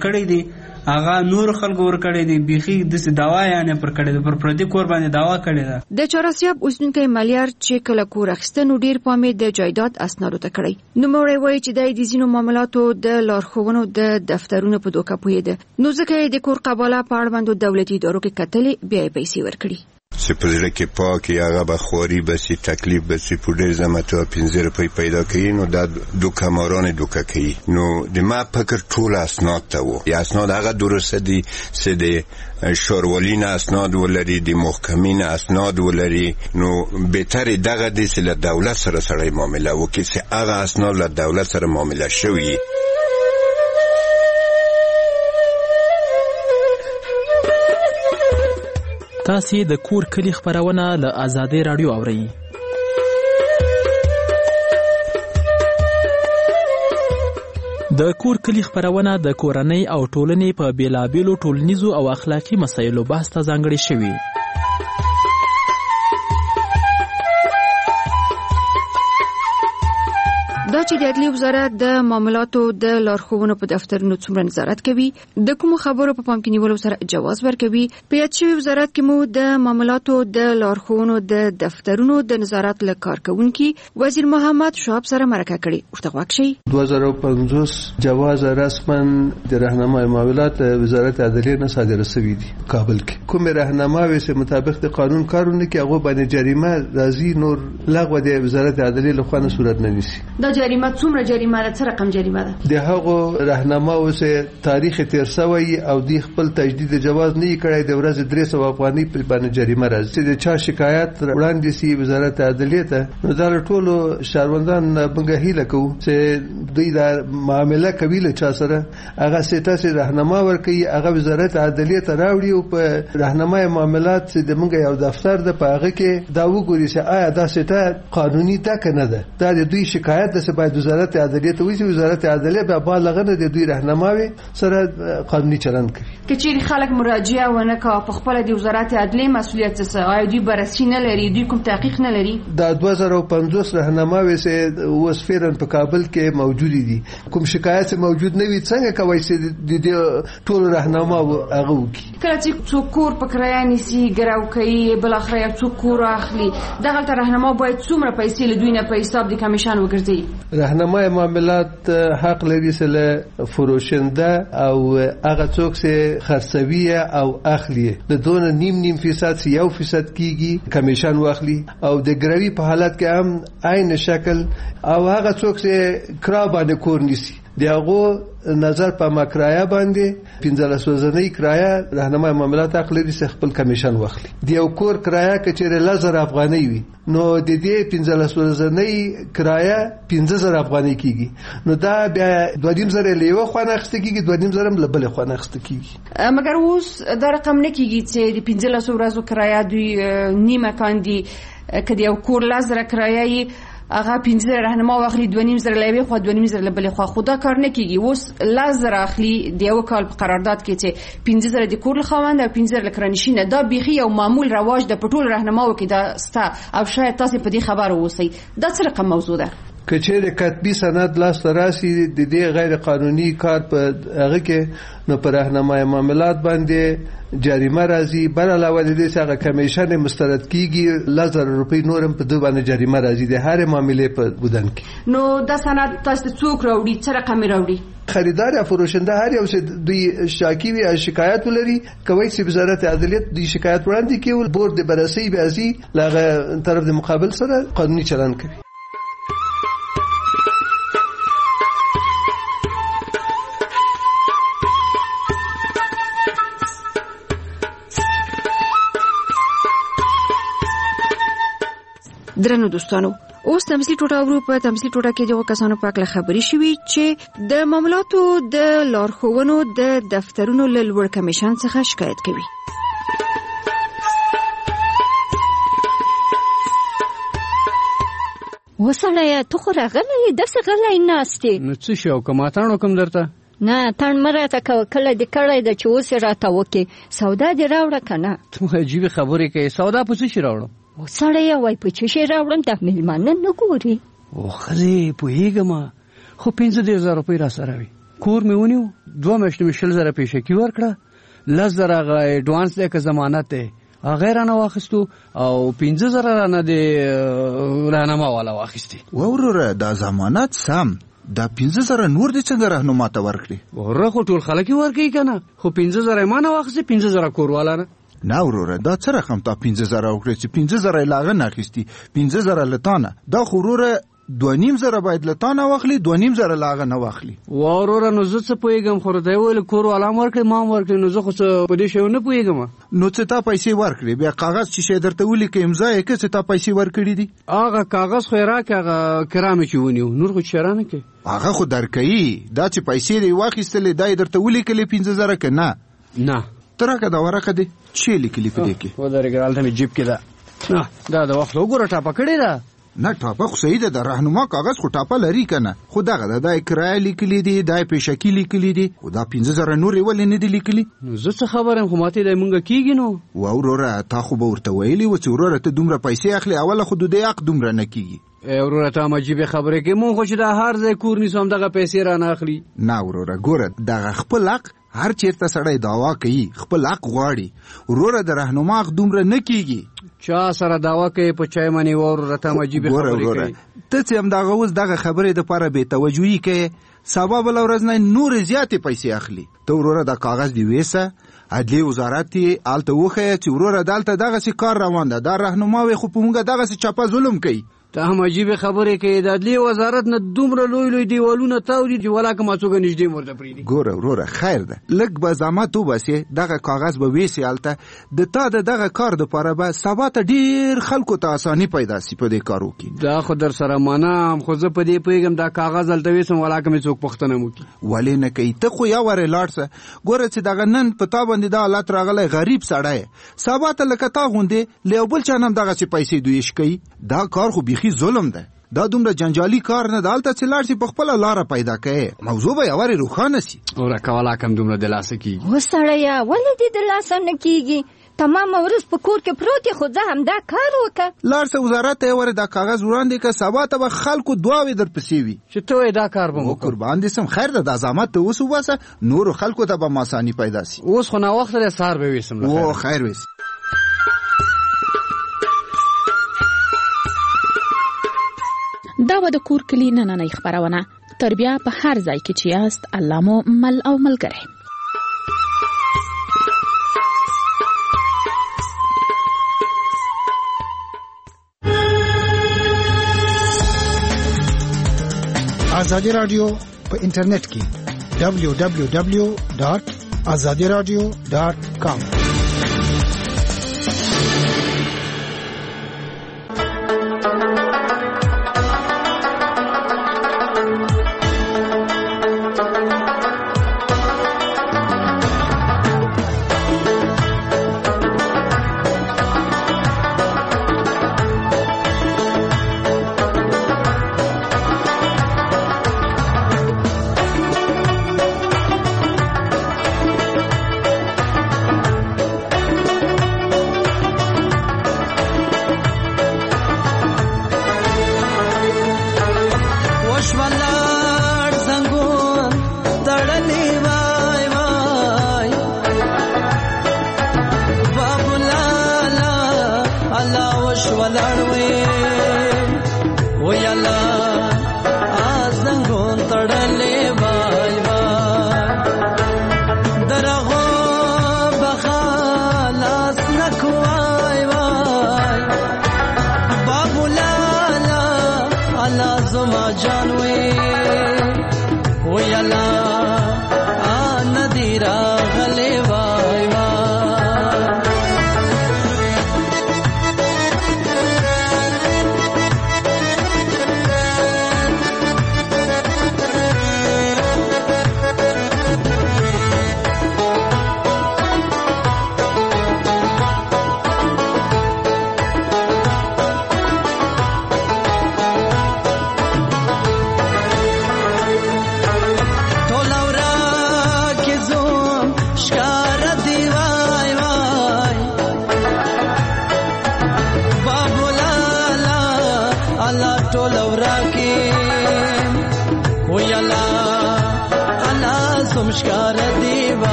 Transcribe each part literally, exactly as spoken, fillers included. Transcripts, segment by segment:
ورکړی دی هغه نور خلکو ورکړی دی بیخي داسې دعوا یعنې پر کړی دی پر پردي کور باندې دعوا کړې ده. د چهارسیاب اوسېدونکی ملیار چې کله کور اخیسته نو ډېر پام یې د جایداد اسنادو ته کړی. نوموړی وایي چې دی د ځینو معاملاتو د لارښوونو د دفترونو په دوکه پوهېده نو ځکه یې د کور قباله په اړوندو دولتي ادارو کې کتلې بیا یې پیسې ورکړي. چې په زړه کې پاکي هغه به خواري بسي تکلیف بسي په ډېر زحمت او پنځه روپۍ پیدا کوي نو دا دوکهماران دوکه کوي. نو د ما فکر ټول اسناد ته وو یا اسناد هغه درسته دي چې د شوروالین اسناد ولري د محکمین اسناد ولري نو بهتر دغه دي چې له دولت سره سره معامله وکړي چې هغه اسناد له دولت سره معامله شوي. تاسې د کور کلی خپرونه له آزادۍ راډیو اورئ. د کور کلی خپرونه د کورنۍ او ټولنې په بیلابیلو ټولنیزو او اخلاقي مسایلو بحث ته ځانګړې شوي. دا چې د عدلیې وزارت د معاملاتو د لارښوونو په دفترونو څومره نظارت کوي د کومو خبرو په پام کې نیولو سره جواز ورکوي. په یاد شوي وزارت کې مو د معاملاتو د لارښوونو د دفترونو د نظارت له کارکوونکي وزیر محمد شعب سره مرکه کړې. ورته غوږ شئ. دو هزار و پنځوس جواز رسما د راهنمای معاملات وزارت عدلیې نه صادره شوی دی کابل کې. کوم راهنماوي چې مطابق د قانون کارونه کې هغه باندې جریمه راځي نور لغوه د وزارت عدلیې له خوا نه صورت نه نیسي. جریمه څومره جریمه ده څه رقم جریمه ده؟ د هغه راهنماو سه تاریخ تیر شوی او د خپل تجدید جواز نه کړی د ورځ درې سوه افغانۍ په باندې جریمه راځي. د چا شکایت وړاندې سي وزارت عدلیې ته نو دا ټولو شهروندان بنګه هیله کوو چې دوی دا معامله کوي له چا سره هغه سیټه سي راهنما ورکوي هغه وزارت عدلیې ته راوړي او په راهنمای معاملات چې د منګه یو دفتر د پاغه کې دا وګوري چې آیا دا سیټه قانوني ده کنه ده. دا د دوی شکایت د باید وزارت عدلیې ته وایي وزارت عدلیې به بالغ نه د دوی راهنماوي سره قانوني چلند کوي. که چیرې خلک مراجعه ونه کوي په خپل د وزارت عدلیې مسؤلیت څه آیا دوی بررسي نه لري دوی کوم تحقیق نه لري؟ دا دو هزار و پنځوس راهنماوي چې اوس فعلا په کابل کې موجود دي کوم شکایت موجود نه وي څنګه کوي چې د ټول راهنما هغه وکړي. کله چې څوک کور په کرایه نیسي ګراو کوي بل اخر څوک کور اخلي دغه راهنما باید څومره پیسې له دوی نه په حساب د کمیشن وګرځي. راهنمای معاملات حق لري چې فروشنده او هغه څوک چې خرڅوي او اخلي د دون نیم نیم فیصد یو فیصد کیږي کمیشن واخلي او د ګروي په حالت کې هم عین شکل او هغه څوک چې کرا باندې کور نیسي دیغه نظر په مکرایه باندې پنځلس ورځنۍ کرایه راهنمای معاملات حق لري چې خپل کمیشن واخلي. د یو کور کرایه کچېره لزر افغانۍ وي نو د دې پنځلس ورځنۍ کرایه پنځه زره افغانۍ کیږي نو دا بیا دوه نیم زره لیوه خوانه اخیسته کیږي دوه نیم زره هم له بلې خوانه اخیسته کیږي. مګر اوس دا رقم نه کیږي چې د پنځلس ورځو کرایه دوی نیمه کاندي که د یو کور لزر کرایه هغه پنځه راهنما واخلي دوه نیم زره لیوه خو دوه نیم زره له بلې خو خدا کار نه کیږي. اوس لزر اخلي د یو کال په قرارداد کې چې پنځه زره د کور خواوند او پنځه زره لکرانشینه دا بيخي یو معمول رواج د پټول راهنماو کې دا ستا او شاید تاسو په دې خبر اوسئ دا څه رقم موضوع ده؟ کچېره کتبي سند لاس راسي د دې غیر قانوني کار په هغه کې نو پر راهنمای معاملات باندې جریمه راځي بل علاوه د دې څخه کمیشن مسترد کیږي لزر روپۍ نورم په دوه باندې جریمه راځي د هر معاملې په بدن کې. نو دا سند تاسو څوک راوړي څه رقم راوړي؟ خریدار یا فروشنده هر یو چې دوی شاکی وي شکایت ولري کوي چې وزارت عدلیت دوی شکایت وړاندې کوي بورډ د بررسي بازي لغه طرف د مقابل سره قانوني چلند کوي. درنو دوستانو اوس تمثیل ټوټه ورو په تمثیل ټوټه کې دغه کسانو په اړه خبرې شوې چې د معاملاتو د لارښوونو د دفترونو له لوړ کمیشن څخه شکایت کوي. وسړی ته خو راغلی داسې غلی ناستې نو څه شو کوماتانو کوم درته نه تان مراته کله دې کړی د چې اوس راته وکې سودا دې راوړه کنه ته عجیب خبرې کوي سودا په څه شي راوړم وسړی وای په څه شي راوړم ته میلمانه نه ګوري او خزي په هیګما خو پنځه دېرش زره روپۍ را سره وي کور مې ونیو دوه میاشتې مې شل زره پیشکي ورکړه لس زره هغه اډوانس دی که ضمانت دی هغه رانه واخیستو او پنځه زره رانه د راهنما والا واخیستې. وروره دا ضمانت سم دا پنځه زره نور دي څنګه راهنما ته ورکړي؟ وروره خو ټول خلک یې ورکوي که نه خو پنځه زره یې ما نه واخیستې پنځه زره کوروالا نه. نه وروره دا څه رقم تا پنځه زره وکړې چې پنځه زره یې له هغه نه اخیستي پنځه زره له تا نه دا خو وروره دوه نیم زره باید له تا نه واخلي دوه نیم زره له هغه نه واخلي. وروره نو زه څه پوهېږم خو راته یې ویل کوروالا هم ورکړې ما هم ورکړې نو زه خو څه په دې شیو نه پوهېږم. نو څه تا پیسې ورکړې بیا کاغذ چې شی درته ولیکې امضا یې کړې څه تا پیسې ورکړي دي؟ هغه کاغذ خو یې راکړې هغه کرا مې چې ونیو نور خو چېره نه کوي. هغه خو درکوي دا چې پیسې دې واخیستلې دا یې درته ولیکلې پنځه زره که نه؟ نه ته راکړه دا ورقه دې چې لیکلي په دې کې؟ ودرېږه هلته مې جیب کې ده. نه دا د وخت وګوره ټاپه کړې ده. نه ټاپه خو صحیح ده د راهنما کاغذ خو ټاپه لري که نه خو دغه ده دا یې کرایه لیکلي دي دا یې پیشکي لیکلي دي خو دا پنځه زره نور یې ولې نه دي لیکلي؟ نو زه څه خبر یم خو ماته دی مونږ کېږي نو. وا وروره تا خو به ورته ویلي وه چې وروره ته دومره پیسې اخلې اوله خو د دې حق دومره نه کېږي. وروره ته هم عجیبې خبرې کوې مونږ خو چې دا هر ځای کور نیسو همدغه پیسې رانه اخلي. نه وروره ګوره دغه خپل حق هر چیرته سړی دعوا کوي خپل حق غواړي وروره د راهنما حق دومره نه کېږي. چا سره دعوا کوي په چای منې وروره ته هم عجیبې خبرې کوي. ته چې همدغه اوس دغه خبرې دپاره بې توجهي کوې سبا بله ورځ نه نورې زیاتې پیسې اخلي. ته وروره دا کاغذ دې ویسه عدلي وزارت یې هلته وښیه چې وروره دلته دغسې کار روان ده دا راهنماوې خو په مونږ دغسې چپه ظلم کوي. ته هم عجیبې خبرې کوي د عدلي وزارت نه دومره لوی لوی دیوالونه تاودي چې ولاکه ما څوکه نږدې م ورته پرېږدي. ګوره وروره خیر ده لږ به زحمت وباسې دغه کاغذ به ویسې هلته د تا د دغه کار دپاره به سبا ته ډېر خلکو ته اساني پیدا سي په دې کار وکړي. دا خو در سره منم خو زه په دې پوهېږم دا کاغذ هلته ویسم ولاکه مې څوک پوښتنه م وکړي. ولې نه کوي ته خو یا ورې لاړ سه ګوره چې دغه نن په تا باندې دا حالت راغلی غریب سړی سبا ته لکه تا غوندې له یو بل چا نه هم دغسې پیسې دویش کوي. دا کار خو بیخي ظلم ده دا دومره جنجالي کار نه ده هلته چې لاړ شي په خپله لاره پیدا کوې موضوع به یوارې روښانه سي. ورکه ولاکه هم دومره د لاسه کېږي. وسړیه ولې دې د لاسه نه کېږي تمامه ورځ په کور کې پروت یې خو زه همدا کار وکړه. لاړ شه وزارت ته یې ورې دا کاغذ وړاندې کړه سبا ته به خلکو دعاوې در پسې وي چې ته وایې دا کار به مو قربان دې سم خیر ده دا زحمت ته اوس وباسه نورو خلکو ته به م اساني پیدا سي. اوس خو ناوخته دی سهار به ویسم. او خیر ویس. دا و د کور کلی نننۍ خپرونه تر بیا په هر ځای کې چې یاست الله مو مل او ملګری. ازادي رادیو په انټرنیټ کې دبلیو دبلیو دبلیو ډاټ ازادي رادیو ډاټ کام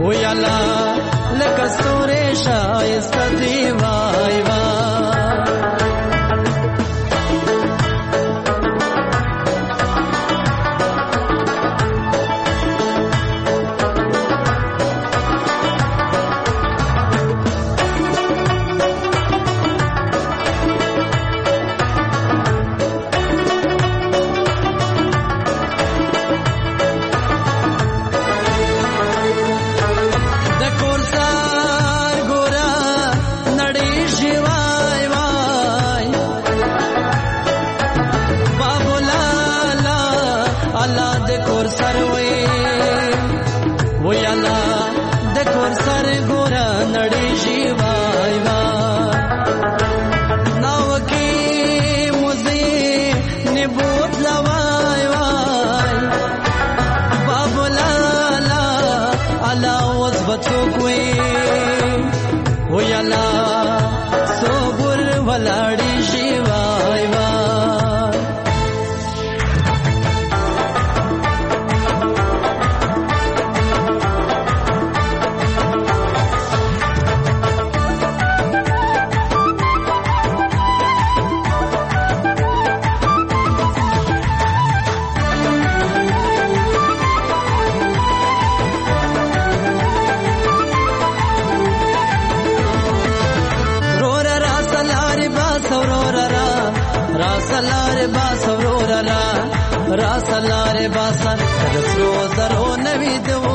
وی الله لکه ستوري شایسته دی وای وای راسلاره باسن د سرو زرو نوی د